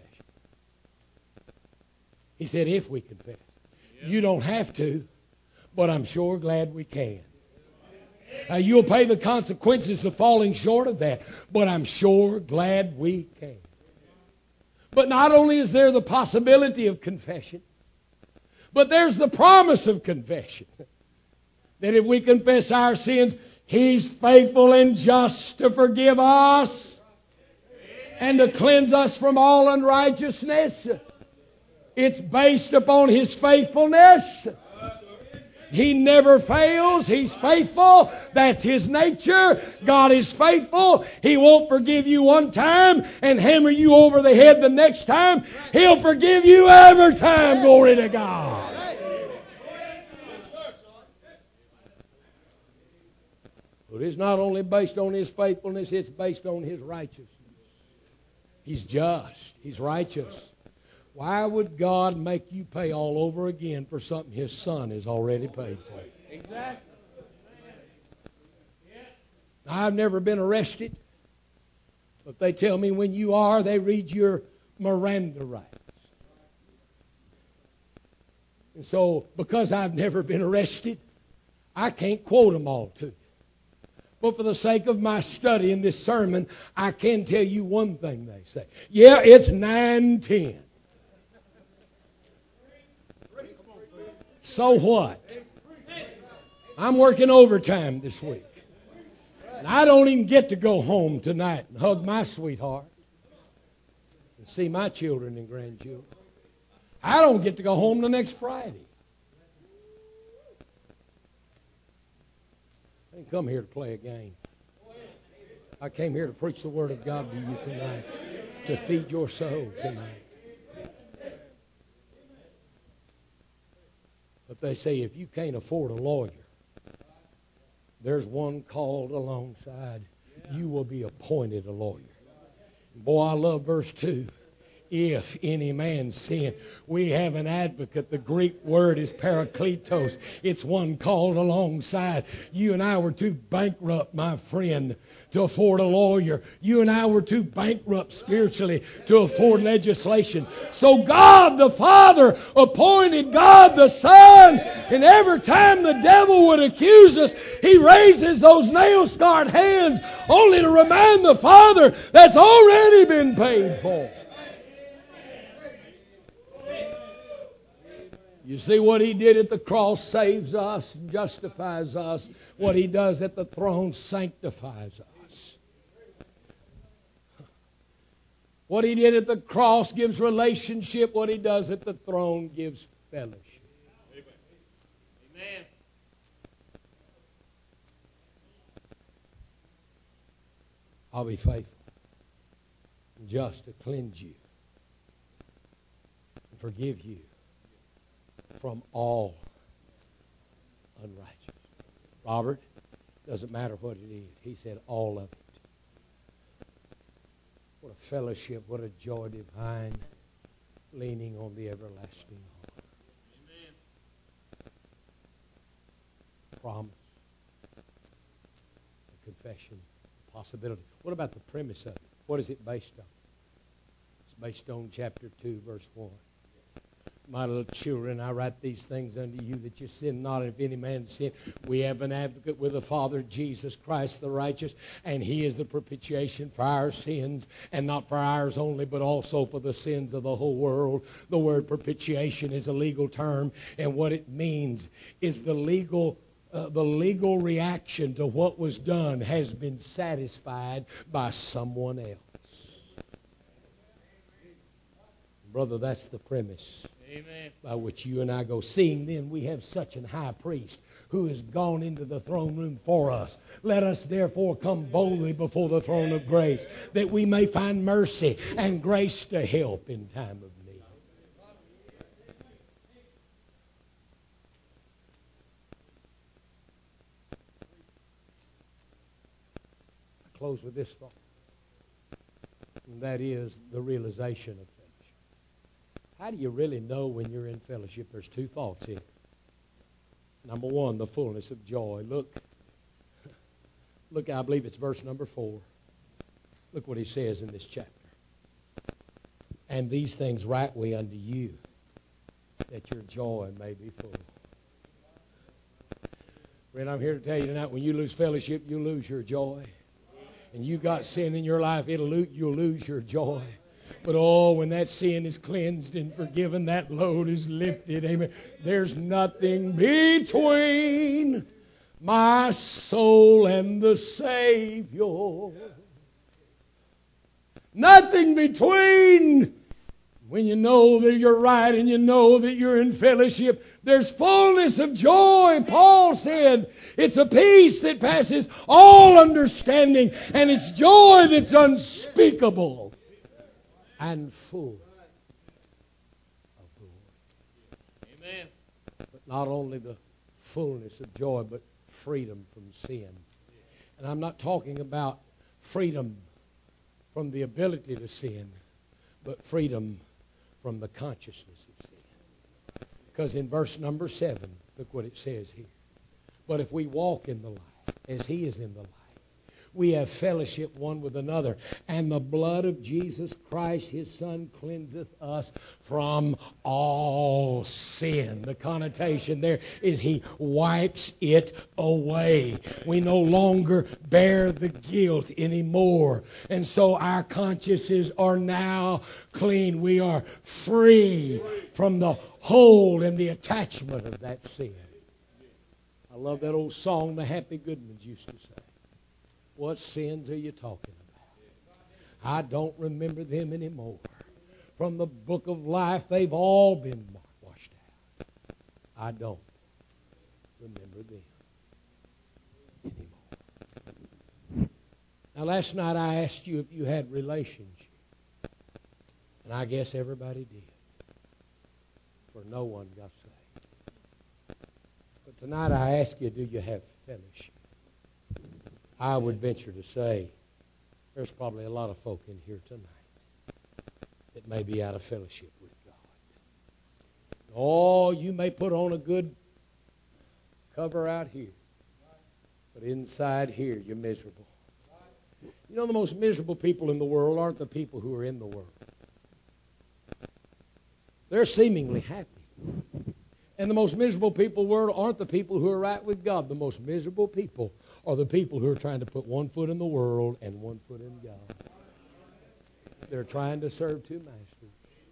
He said, if we confess. You don't have to, but I'm sure glad we can. You'll pay the consequences of falling short of that, but I'm sure glad we can. But not only is there the possibility of confession, but there's the promise of confession. That if we confess our sins, He's faithful and just to forgive us and to cleanse us from all unrighteousness. It's based upon His faithfulness. He never fails. He's faithful. That's His nature. God is faithful. He won't forgive you one time and hammer you over the head the next time. He'll forgive you every time. Glory to God. But it's not only based on His faithfulness, it's based on His righteousness. He's just. He's righteous. Why would God make you pay all over again for something His Son has already paid for? Exactly. I've never been arrested, but they tell me when you are, they read your Miranda rights. And so, because I've never been arrested, I can't quote them all to you. But for the sake of my study in this sermon, I can tell you one thing they say. Yeah, it's 9:10. So what? I'm working overtime this week. And I don't even get to go home tonight and hug my sweetheart and see my children and grandchildren. I don't get to go home the next Friday. I didn't come here to play a game. I came here to preach the Word of God to you tonight, to feed your soul tonight. But they say if you can't afford a lawyer, there's one called alongside. You will be appointed a lawyer. Boy, I love verse 2. If any man sin, we have an advocate. The Greek word is parakletos. It's one called alongside. You and I were too bankrupt, my friend, to afford a lawyer. You and I were too bankrupt spiritually to afford legislation. So God the Father appointed God the Son. And every time the devil would accuse us, he raises those nail-scarred hands only to remind the Father that's already been paid for. You see, what He did at the cross saves us, justifies us. What He does at the throne sanctifies us. What He did at the cross gives relationship. What He does at the throne gives fellowship. Amen. I'll be faithful and just to cleanse you and forgive you from all unrighteousness. Robert, doesn't matter what it is. He said all of it. What a fellowship, what a joy divine, leaning on the everlasting arm. Amen. Promise, a confession, possibility. What about the premise of it? What is it based on? It's based on chapter 2, verse 1. My little children, I write these things unto you that you sin not. If any man sin, we have an advocate with the Father, Jesus Christ the righteous, and He is the propitiation for our sins, and not for ours only, but also for the sins of the whole world. The word propitiation is a legal term, and what it means is the legal reaction to what was done has been satisfied by someone else. Brother, that's the premise. Amen. By which you and I go. Seeing then we have such an high priest who has gone into the throne room for us. Let us therefore come boldly before the throne of grace, that we may find mercy and grace to help in time of need. I close with this thought, and that is the realization of fellowship. How do you really know when you're in fellowship? There's two thoughts here. Number one, the fullness of joy. Look, I believe it's verse number 4. Look what he says in this chapter. And these things write we unto you, that your joy may be full. Friend, I'm here to tell you tonight, when you lose fellowship, you lose your joy. And you got sin in your life, you'll lose your joy. But oh, when that sin is cleansed and forgiven, that load is lifted. Amen. There's nothing between my soul and the Savior. Nothing between. When you know that you're right and you know that you're in fellowship, there's fullness of joy. Paul said it's a peace that passes all understanding, and it's joy that's unspeakable and full of glory. Amen. But not only the fullness of joy, but freedom from sin. And I'm not talking about freedom from the ability to sin, but freedom from the consciousness of sin. Because in verse number 7, look what it says here. But if we walk in the light, as He is in the light, we have fellowship one with another. And the blood of Jesus Christ, His Son, cleanseth us from all sin. The connotation there is He wipes it away. We no longer bear the guilt anymore. And so our consciences are now clean. We are free from the hold and the attachment of that sin. I love that old song the Happy Goodmans used to say. What sins are you talking about? I don't remember them anymore. From the book of life, they've all been washed out. I don't remember them anymore. Now, last night I asked you if you had relationship. And I guess everybody did. For no one got saved. But tonight I ask you, do you have fellowship? I would venture to say there's probably a lot of folk in here tonight that may be out of fellowship with God. Oh, you may put on a good cover out here, but inside here you're miserable. You know, the most miserable people in the world aren't the people who are in the world. They're seemingly happy. And the most miserable people in the world aren't the people who are right with God. The most miserable people are the people who are trying to put one foot in the world and one foot in God. They're trying to serve two masters.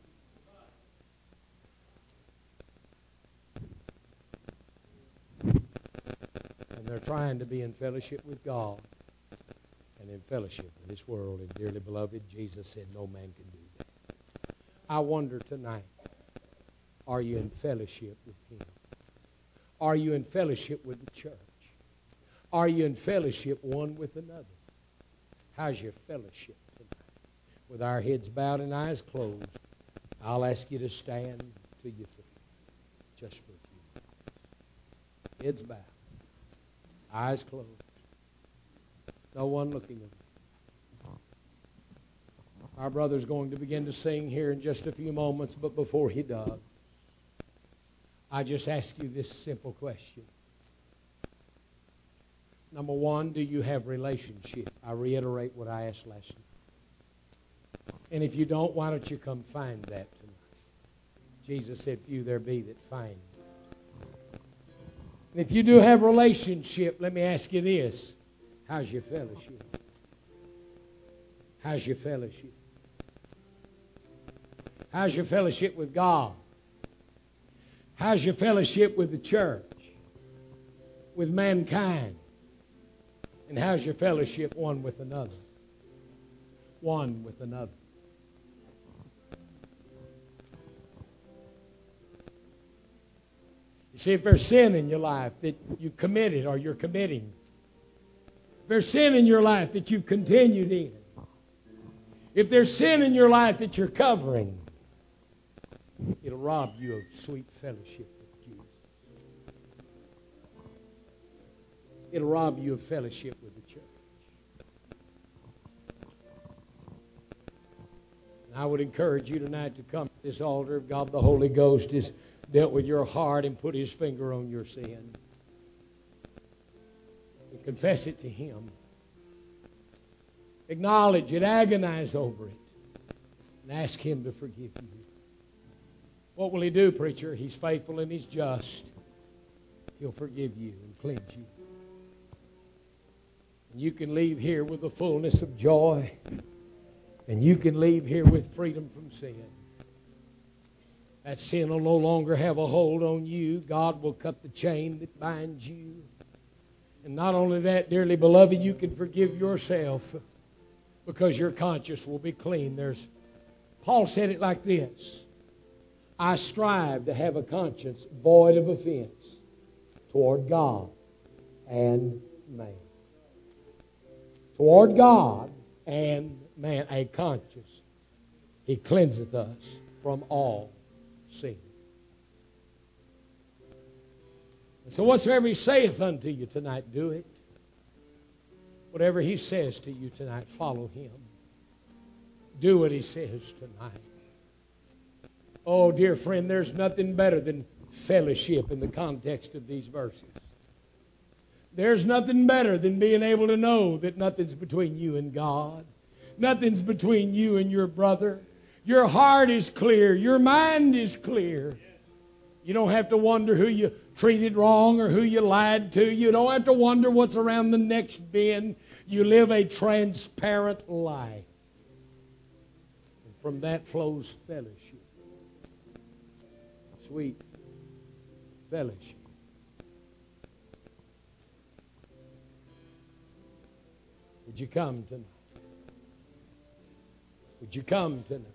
And they're trying to be in fellowship with God and in fellowship with this world. And dearly beloved, Jesus said no man can do that. I wonder tonight, are you in fellowship with Him? Are you in fellowship with the church? Are you in fellowship one with another? How's your fellowship tonight? With our heads bowed and eyes closed, I'll ask you to stand to your feet just for a few minutes. Heads bowed, eyes closed, no one looking at me. Our brother's going to begin to sing here in just a few moments, but before he does, I just ask you this simple question. Number one, do you have relationship? I reiterate what I asked last night. And if you don't, why don't you come find that tonight? Jesus said, few there be that find. And if you do have relationship, let me ask you this. How's your fellowship? How's your fellowship? How's your fellowship with God? How's your fellowship with the church? With mankind? And how's your fellowship one with another? One with another. You see, if there's sin in your life that you committed or you're committing, if there's sin in your life that you've continued in, if there's sin in your life that you're covering, it'll rob you of sweet fellowship with Jesus. It'll rob you of fellowship with the church. And I would encourage you tonight to come to this altar. If God the Holy Ghost has dealt with your heart and put His finger on your sin, and confess it to Him. Acknowledge it, agonize over it, and ask Him to forgive you. What will He do, preacher? He's faithful and He's just. He'll forgive you and cleanse you. And you can leave here with the fullness of joy. And you can leave here with freedom from sin. That sin will no longer have a hold on you. God will cut the chain that binds you. And not only that, dearly beloved, you can forgive yourself because your conscience will be clean. Paul said it like this: I strive to have a conscience void of offense toward God and man. Toward God and man, a conscience. He cleanseth us from all sin. And so whatsoever He saith unto you tonight, do it. Whatever He says to you tonight, follow Him. Do what He says tonight. Oh, dear friend, there's nothing better than fellowship in the context of these verses. There's nothing better than being able to know that nothing's between you and God. Nothing's between you and your brother. Your heart is clear. Your mind is clear. You don't have to wonder who you treated wrong or who you lied to. You don't have to wonder what's around the next bend. You live a transparent life. And from that flows fellowship. Sweet fellowship. Would you come tonight? Would you come tonight?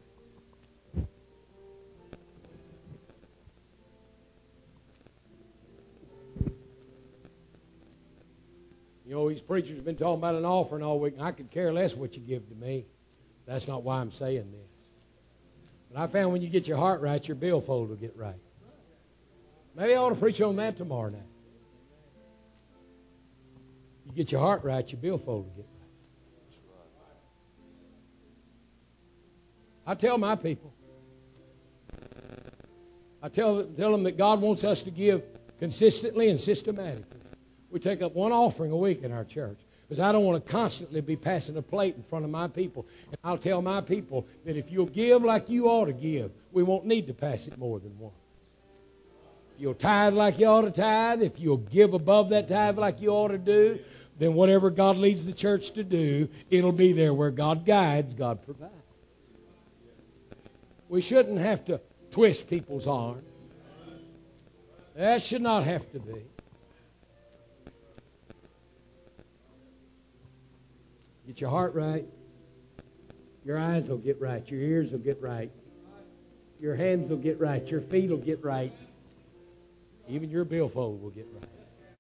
You know, these preachers have been talking about an offering all week, and I could care less what you give to me. That's not why I'm saying this. But I found when you get your heart right, your billfold will get right. Maybe I ought to preach on that tomorrow night. You get your heart right, your billfold will get right. I tell my people, I tell them that God wants us to give consistently and systematically. We take up one offering a week in our church because I don't want to constantly be passing a plate in front of my people. And I'll tell my people that if you'll give like you ought to give, we won't need to pass it more than once. If you'll tithe like you ought to tithe, if you'll give above that tithe like you ought to do, then whatever God leads the church to do, it'll be there. Where God guides, God provides. We shouldn't have to twist people's arm. That should not have to be. Get your heart right. Your eyes will get right. Your ears will get right. Your hands will get right. Your feet will get right. Even your billfold will get right.